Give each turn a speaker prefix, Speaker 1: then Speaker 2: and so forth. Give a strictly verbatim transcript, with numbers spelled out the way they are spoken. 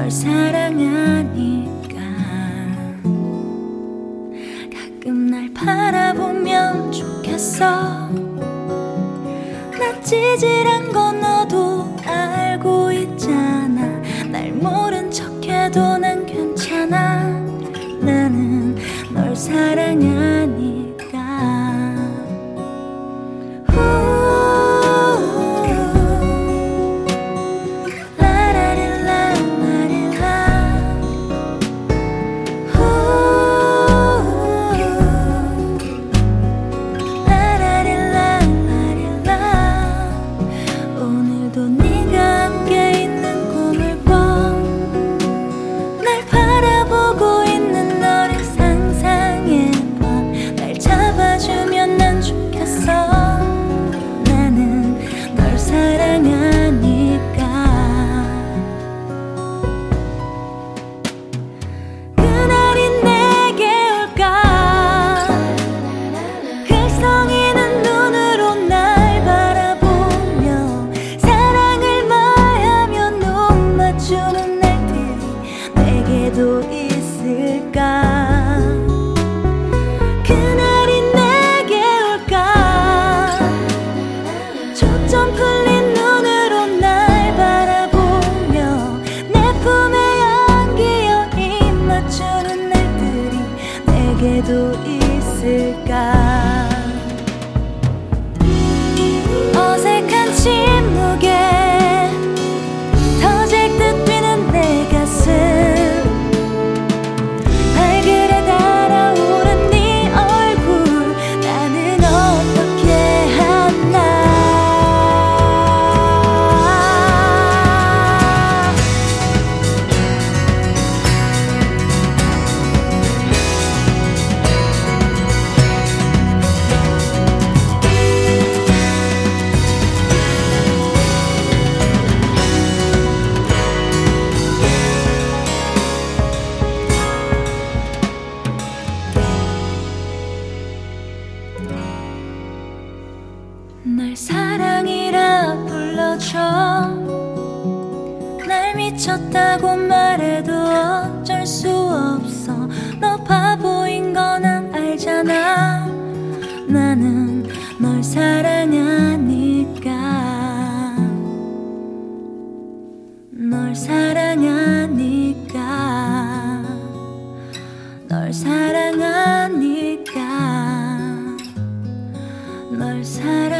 Speaker 1: 널 사랑하니까 가끔 날 바라보면 좋겠어. 나 찌질한 건 너도 알고 있잖아. 날 모른 척해도 난 괜찮아. 나는 널 사랑하니까. 어색한 침묵에 터질 듯 뛰는 내 가슴. 발그레 달아오른 네 얼굴 나는 어떻게 하나. 날 사랑이라 불러줘. 날 미쳤다고 말해도 어쩔 수 없어. 너 바보인 거 난 알잖아. 나는 널 사랑하니까. 널 사랑하니까. 널 사랑하니까. 널 사랑